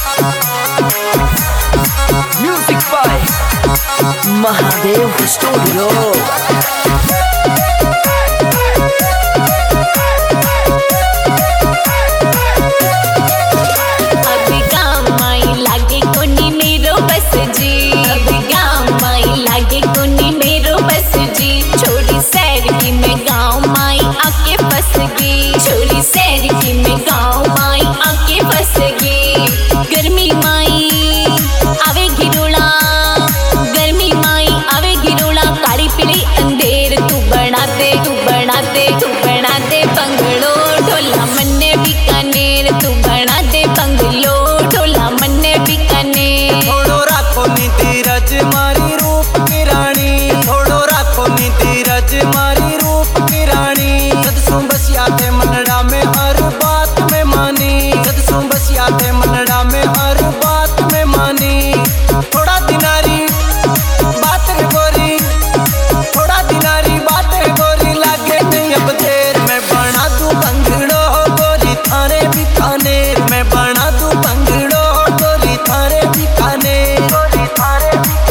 Music by Mahadev Studio. मारी रूप की रानी थोड़ो राखो नी धीरज मारी रूप की रानी सदसू बसिया थे मनड़ा में हर बात में मानी सदसू बसिया थे मनड़ा में हर बात में मानी थोड़ा दिनारी बात है गोरी थोड़ा दिनारी बात है गोरी लागे नहीं अब देर मैं बना दूं भंगड़ो गोरी थारे बीकानेर मैं बना दूं भंगड़ो गोरी थारे बीकानेर गोरी थारे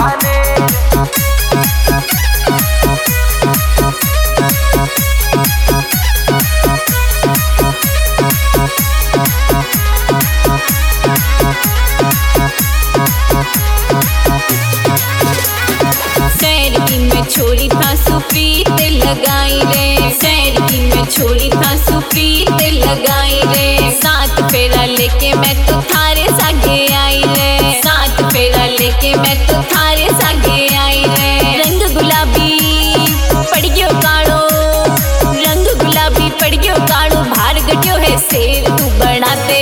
छोड़ी था सुप्रीत लगाई रे सैर की मैं छोड़ी था सुप्रीत लगाई रे साथ फेरा लेके मैं तो थारे सागे आई रे साथ फेरा लेके मैं तो थारे सागे आई रे रंग गुलाबी पड़ गयो काड़ो रंग गुलाबी पड़ गयो काड़ो भार गट्यो है शेर तू बना दे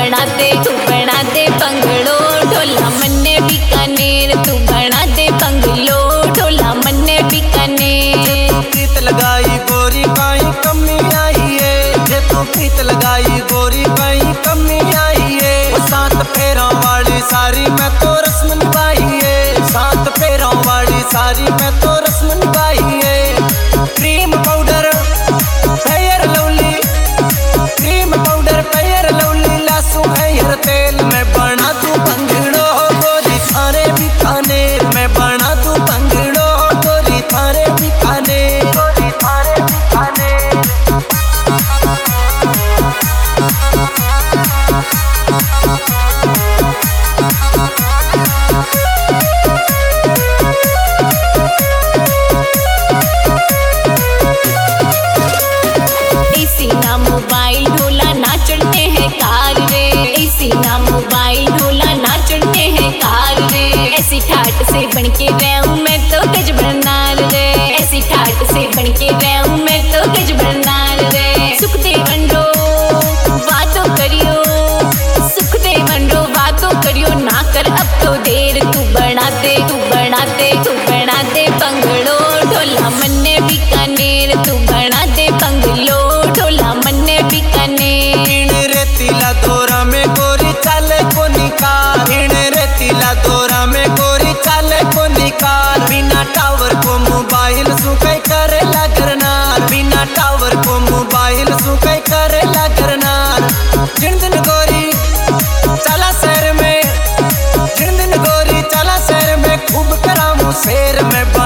बंगड़ो ढोला मन्ने बीकानेर तू बना दे बंगलो ढोला मन्ने बीकानेर प्रीत लगाई गोरी काई कमी आई है जे तू प्रीत लगाई गोरी काई कमी आई है सात फेरों वाली सारी मैं तो रस्म निभाई है सात फेरों वाली सारी मैं तो रस्म निभाई है cream powder Fair Lovely cream powder Fair Lovely लासू हेयर तेल मैं बना दूं भंगड़ो गोरी थारे बीकानेर मैं बना दूं भंगड़ो गोरी थारे बीकानेर गोरी थारे बीकानेर इसी ना मोबाइल ढोला ना चढ़ते हैं कार रे इसी ना मोबाइल ढोला ना चढ़ते हैं कार रे ऐसी ठाट से बन के रहूं मैं तो गज बरनार रे ऐसी ठाट से बन के रहूं मैं तो गज बरनार रे सुख दे बंडो बातों करियो सुख दे बंडो बातों करियो ना कर अब तो देर तू बना दे बंगड़ो ढोला मन्ने बीकानेर तू बना दे बंगलो ढोला मन्ने बीकानेर रेतीला दौरा में गोरी चाले को निकाल रेतीला दौरा में गोरी चाले को निकाल बिना टावर को मोबाइल सुखै करे लगरनार बिना टावर को मोबाइल सुखै करे लगरनार जिन दिन गोरी चला शहर में जिन दिन गोरी चला शहर में खूब करामू शेर में